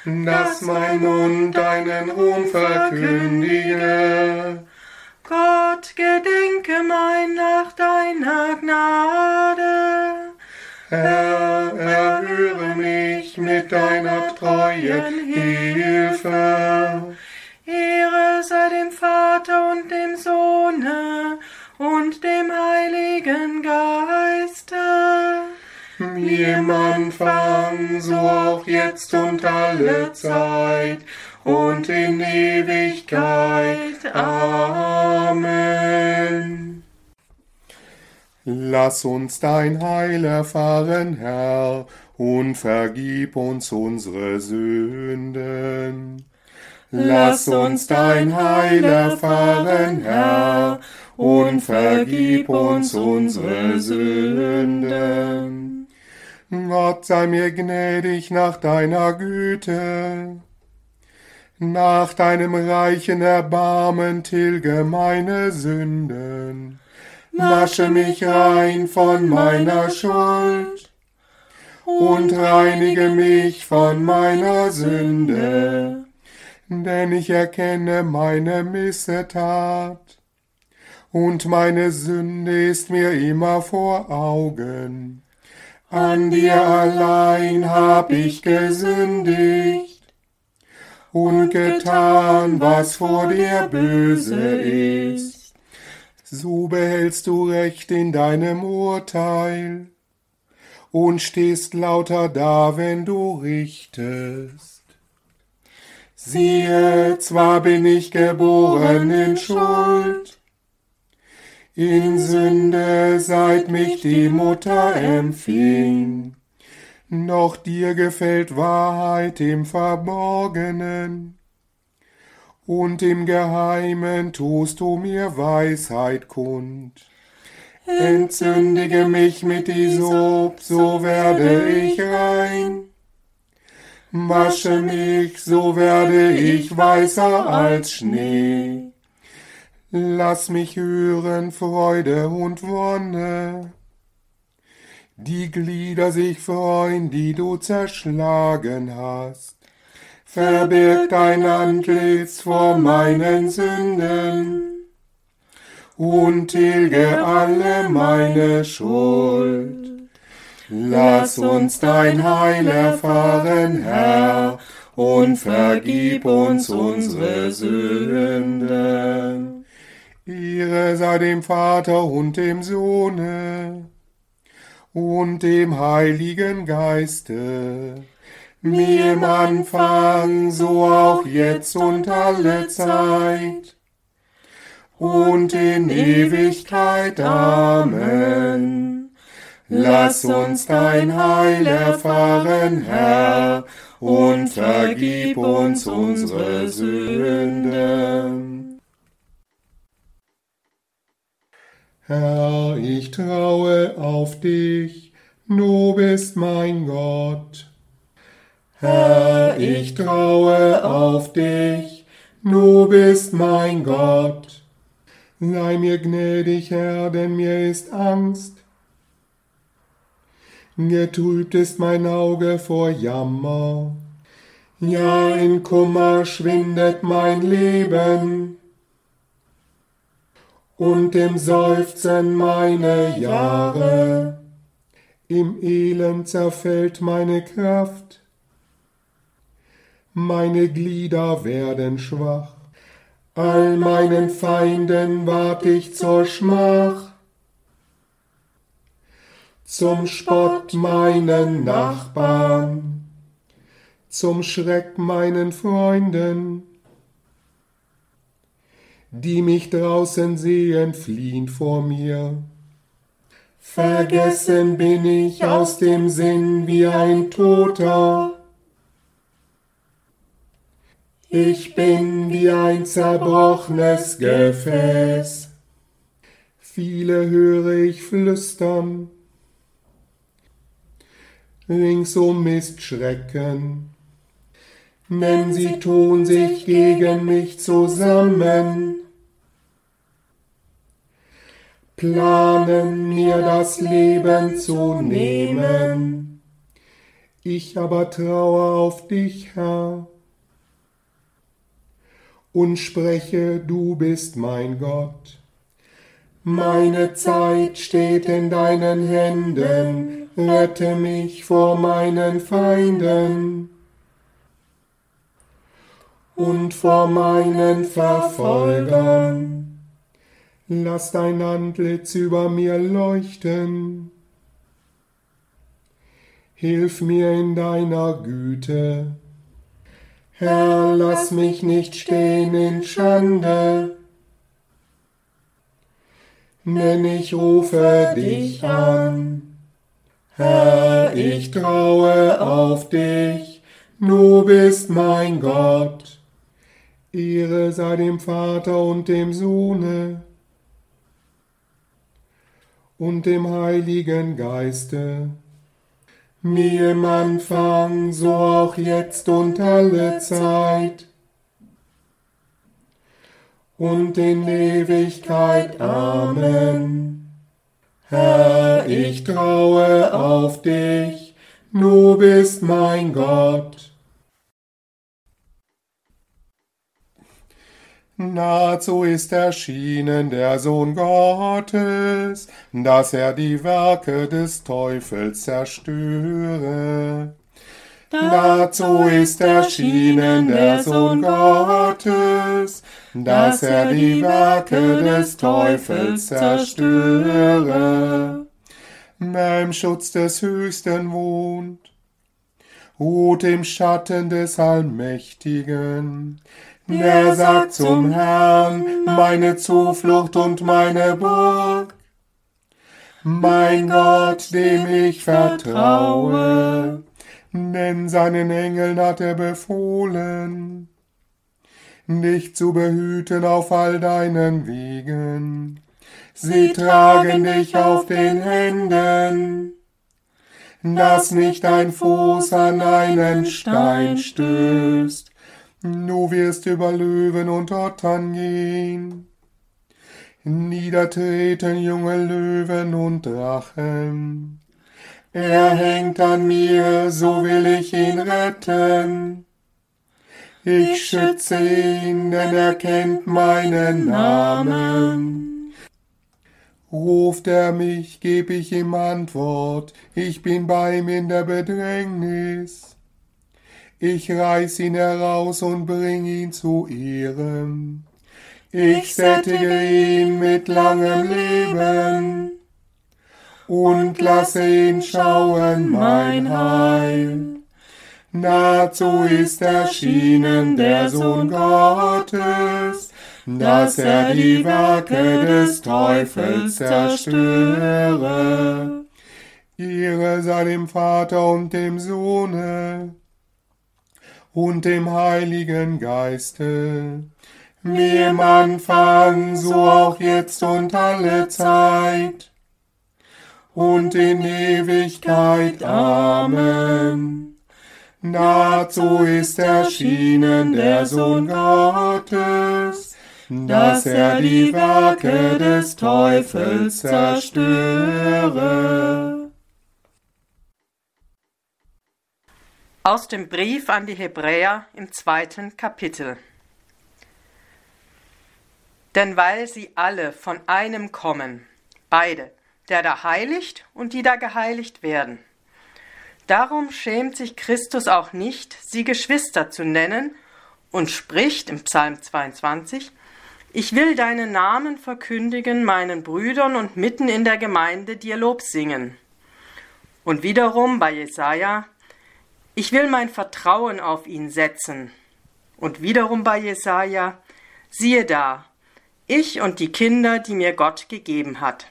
dass mein Mund deinen Ruhm verkündige. Gott, gedenke mein nach deiner Gnade. Herr, erhöre mich mit deiner treuen Hilfe. Ehre sei dem Vater und dem Sohne und dem Heiligen Geiste. Wie im Anfang, so auch jetzt und alle Zeit und in Ewigkeit. Amen. Lass uns dein Heil erfahren, Herr, und vergib uns unsere Sünden. Lass uns dein Heil erfahren, Herr, und vergib uns unsere Sünden. Gott sei mir gnädig nach deiner Güte. Nach deinem reichen Erbarmen tilge meine Sünden. Wasche mich rein von meiner Schuld und reinige mich von meiner Sünde. Denn ich erkenne meine Missetat und meine Sünde ist mir immer vor Augen. An dir allein hab ich gesündigt und getan, was vor dir böse ist. So behältst du Recht in deinem Urteil und stehst lauter da, wenn du richtest. Siehe, zwar bin ich geboren in Schuld, in Sünde, seit mich die Mutter empfing, doch dir gefällt Wahrheit im Verborgenen, und im Geheimen tust du mir Weisheit kund. Entsündige mich mit Isop, so werde ich rein. Wasche mich, so werde ich weißer als Schnee. Lass mich hören Freude und Wonne. Die Glieder sich freuen, die du zerschlagen hast. Verbirg dein Antlitz vor meinen Sünden und tilge alle meine Schuld. Lass uns dein Heil erfahren, Herr, und vergib uns unsere Sünden. Ehre sei dem Vater und dem Sohne und dem Heiligen Geiste, wie im Anfang, so auch jetzt und alle Zeit und in Ewigkeit. Amen. Lass uns dein Heil erfahren, Herr, und vergib uns unsere Sünden. Herr, ich traue auf dich, du bist mein Gott. Herr, ich traue auf dich, du bist mein Gott. Sei mir gnädig, Herr, denn mir ist Angst. Getrübt ist mein Auge vor Jammer. Ja, in Kummer schwindet mein Leben und im Seufzen meine Jahre. Im Elend zerfällt meine Kraft. Meine Glieder werden schwach, all meinen Feinden ward ich zur Schmach, zum Spott meinen Nachbarn, zum Schreck meinen Freunden. Die mich draußen sehen, fliehen vor mir. Vergessen bin ich aus dem Sinn wie ein Toter. Ich bin wie ein zerbrochenes Gefäß. Viele höre ich flüstern. Ringsum ist Schrecken, denn sie tun sich gegen mich zusammen, planen mir das Leben zu nehmen. Ich aber traue auf dich, Herr, und spreche, du bist mein Gott. Meine Zeit steht in deinen Händen, rette mich vor meinen Feinden und vor meinen Verfolgern. Lass dein Antlitz über mir leuchten. Hilf mir in deiner Güte. Herr, lass mich nicht stehen in Schande, denn ich rufe dich an. Herr, ich traue auf dich, du bist mein Gott. Ehre sei dem Vater und dem Sohne und dem Heiligen Geiste, wie im Anfang, so auch jetzt und alle Zeit und in Ewigkeit. Amen. Herr, ich traue auf dich, du bist mein Gott. Dazu ist erschienen der Sohn Gottes, dass er die Werke des Teufels zerstöre. Dazu ist erschienen der Sohn Gottes, dass er die Werke des Teufels zerstöre. Wer im Schutz des Höchsten wohnt, ruht im Schatten des Allmächtigen. Der sagt zum Herrn, meine Zuflucht und meine Burg, mein Gott, dem ich vertraue. Denn seinen Engeln hat er befohlen, dich zu behüten auf all deinen Wegen. Sie tragen dich auf den Händen, dass nicht dein Fuß an einen Stein stößt. Du wirst über Löwen und Ottern gehen, niedertreten junge Löwen und Drachen. Er hängt an mir, so will ich ihn retten. Ich schütze ihn, denn er kennt meinen Namen. Ruft er mich, geb ich ihm Antwort, ich bin bei ihm in der Bedrängnis. Ich reiß ihn heraus und bring ihn zu Ehren. Ich sättige ihn mit langem Leben und lasse ihn schauen mein Heil. Dazu ist erschienen der Sohn Gottes, dass er die Werke des Teufels zerstöre. Ehre sei dem Vater und dem Sohne und dem Heiligen Geiste, wie im Anfang, so auch jetzt und alle Zeit und in Ewigkeit. Amen. Dazu ist erschienen der Sohn Gottes, dass er die Werke des Teufels zerstöre. Aus dem Brief an die Hebräer im 2. Kapitel. Denn weil sie alle von einem kommen, beide, der da heiligt und die da geheiligt werden. Darum schämt sich Christus auch nicht, sie Geschwister zu nennen und spricht im Psalm 22, ich will deinen Namen verkündigen meinen Brüdern und mitten in der Gemeinde dir Lob singen. Und wiederum bei Jesaja, ich will mein Vertrauen auf ihn setzen. Und wiederum bei Jesaja, siehe da, ich und die Kinder, die mir Gott gegeben hat.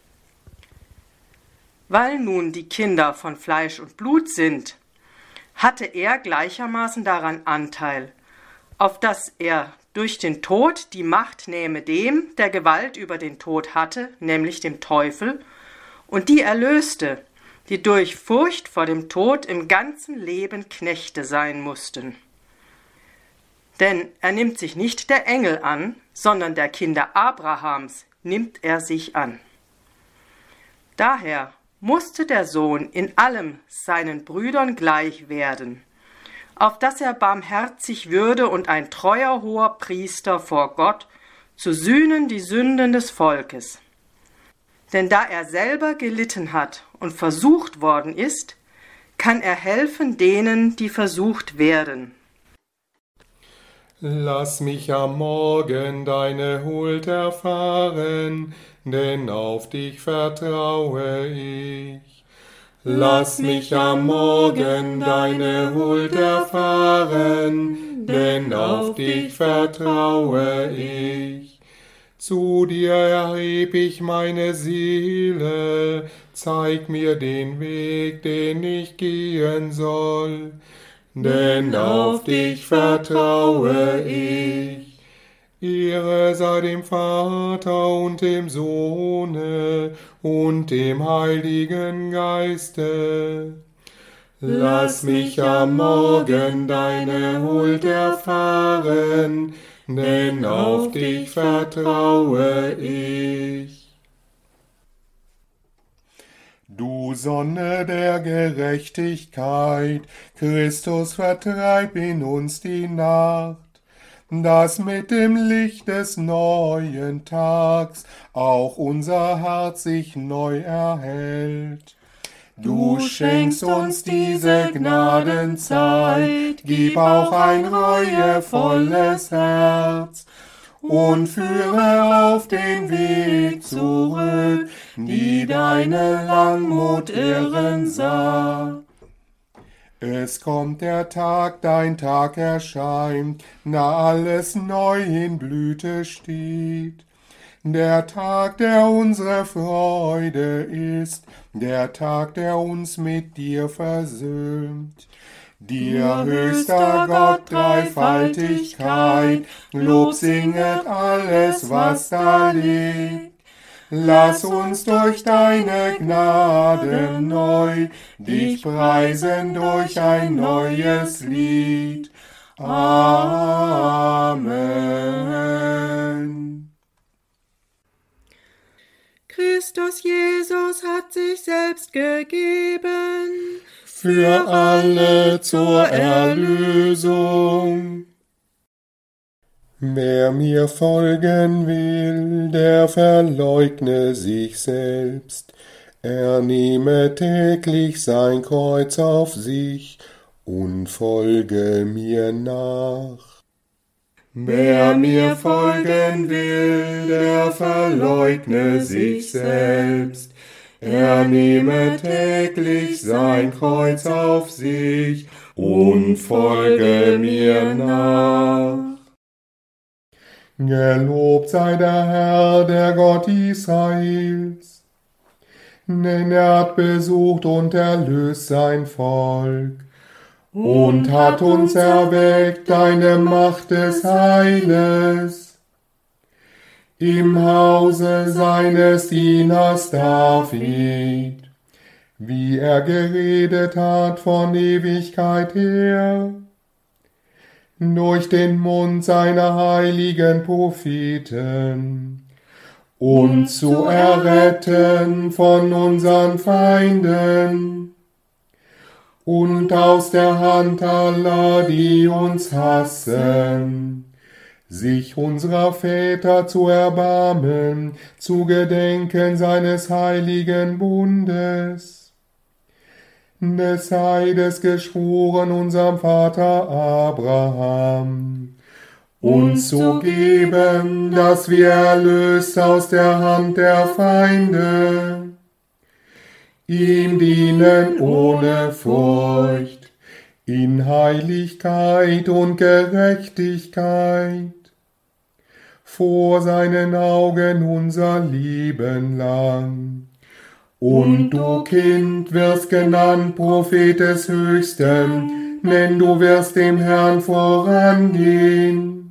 Weil nun die Kinder von Fleisch und Blut sind, hatte er gleichermaßen daran Anteil, auf dass er durch den Tod die Macht nähme dem, der Gewalt über den Tod hatte, nämlich dem Teufel, und die erlöste, die durch Furcht vor dem Tod im ganzen Leben Knechte sein mussten. Denn er nimmt sich nicht der Engel an, sondern der Kinder Abrahams nimmt er sich an. Daher musste der Sohn in allem seinen Brüdern gleich werden, auf dass er barmherzig würde und ein treuer hoher Priester vor Gott zu sühnen die Sünden des Volkes. Denn da er selber gelitten hat und versucht worden ist, kann er helfen denen, die versucht werden. Lass mich am Morgen deine Huld erfahren, denn auf dich vertraue ich. Lass mich am Morgen deine Huld erfahren, denn auf dich vertraue ich. Zu dir erheb ich meine Seele, zeig mir den Weg, den ich gehen soll, denn auf dich vertraue ich. Ehre sei dem Vater und dem Sohne und dem Heiligen Geiste. Lass mich am Morgen deine Huld erfahren, denn auf dich vertraue ich. Du Sonne der Gerechtigkeit, Christus vertreib in uns die Nacht, dass mit dem Licht des neuen Tags auch unser Herz sich neu erhellt. Du schenkst uns diese Gnadenzeit, gib auch ein reuevolles Herz und führe auf den Weg zurück, die deine Langmut ehren sah. Es kommt der Tag, dein Tag erscheint, da alles neu in Blüte steht. Der Tag, der unsere Freude ist, der Tag, der uns mit dir versöhnt. Dir, höchster Gott, Dreifaltigkeit, Lob singet alles, was da liegt. Lass uns durch deine Gnade neu dich preisen durch ein neues Lied. Amen. Christus Jesus hat sich selbst gegeben für alle zur Erlösung. Wer mir folgen will, der verleugne sich selbst, er nehme täglich sein Kreuz auf sich und folge mir nach. Wer mir folgen will, der verleugne sich selbst, er nehme täglich sein Kreuz auf sich und folge mir nach. Gelobt sei der Herr, der Gott Israels, denn er hat besucht und erlöst sein Volk und hat uns erweckt deine Macht des Heiles im Hause seines Dieners David, wie er geredet hat von Ewigkeit her, durch den Mund seiner heiligen Propheten, uns zu erretten von unseren Feinden und aus der Hand aller, die uns hassen, sich unserer Väter zu erbarmen, zu gedenken seines heiligen Bundes, des Eides geschworen unserem Vater Abraham, uns zu geben, dass wir erlöst aus der Hand der Feinde, ihm dienen ohne Furcht, in Heiligkeit und Gerechtigkeit, vor seinen Augen unser Leben lang. Und du, Kind, wirst genannt Prophet des Höchsten, denn du wirst dem Herrn vorangehen,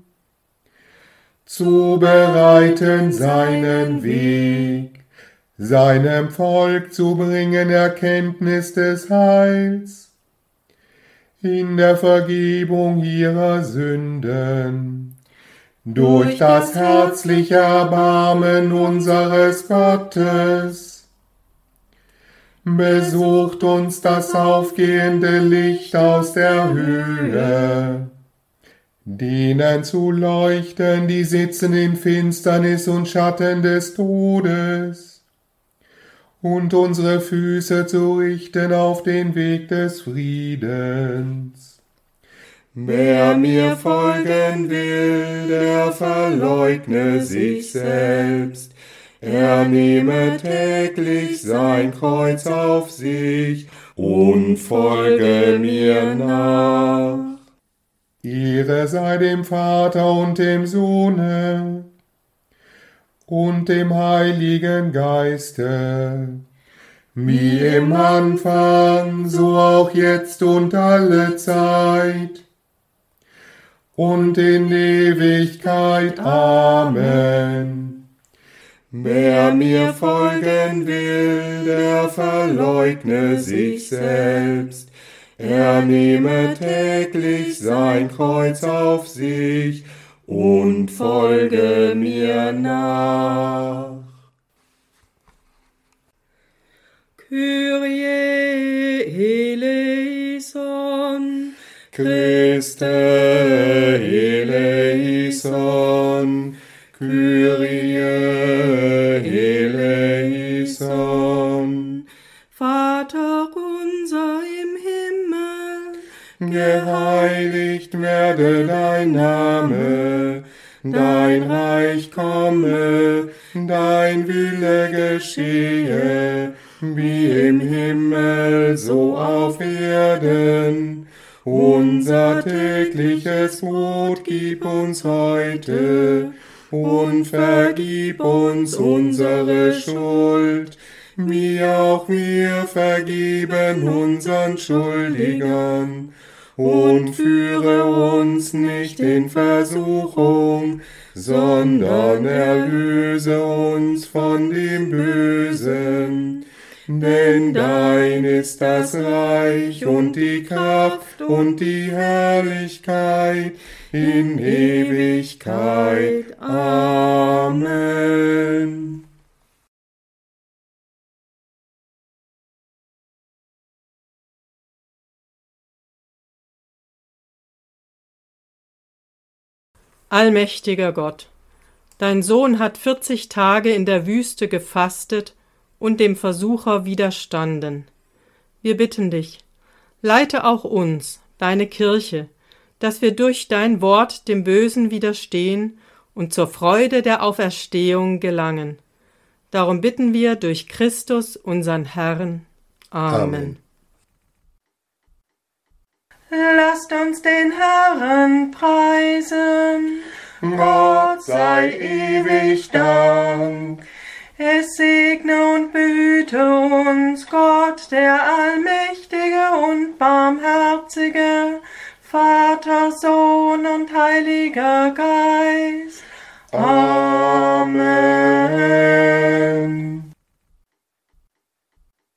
zu bereiten seinen Weg, seinem Volk zu bringen Erkenntnis des Heils, in der Vergebung ihrer Sünden, durch das herzliche Erbarmen unseres Gottes, Besucht uns das aufgehende Licht aus der Höhe, denen zu leuchten, die sitzen in Finsternis und Schatten des Todes, und unsere Füße zu richten auf den Weg des Friedens. Wer mir folgen will, der verleugne sich selbst. Er nehme täglich sein Kreuz auf sich und folge mir nach. Ehre sei dem Vater und dem Sohne und dem Heiligen Geiste, wie im Anfang, so auch jetzt und alle Zeit und in Ewigkeit. Amen. Wer mir folgen will, der verleugne sich selbst. Er nehme täglich sein Kreuz auf sich und folge mir nach. Kyrie eleison, Christe eleison, Kyrie eleison. Vater unser im Himmel, Geheiligt werde dein Name, dein Reich komme, dein Wille geschehe, wie im Himmel, so auf Erden. Unser tägliches Brot gib uns heute und vergib uns unsere Schuld, wie auch wir vergeben unseren Schuldigern. Und führe uns nicht in Versuchung, sondern erlöse uns von dem Bösen. Denn dein ist das Reich und die Kraft und die Herrlichkeit in Ewigkeit. Amen. Allmächtiger Gott, dein Sohn hat 40 Tage in der Wüste gefastet und dem Versucher widerstanden. Wir bitten dich, leite auch uns, deine Kirche, dass wir durch dein Wort dem Bösen widerstehen und zur Freude der Auferstehung gelangen. Darum bitten wir durch Christus, unseren Herrn. Amen. Lasst uns den Herrn preisen. Gott sei ewig Dank. Es segne und behüte uns Gott, der allmächtige und barmherzige, Vater, Sohn und Heiliger Geist. Amen.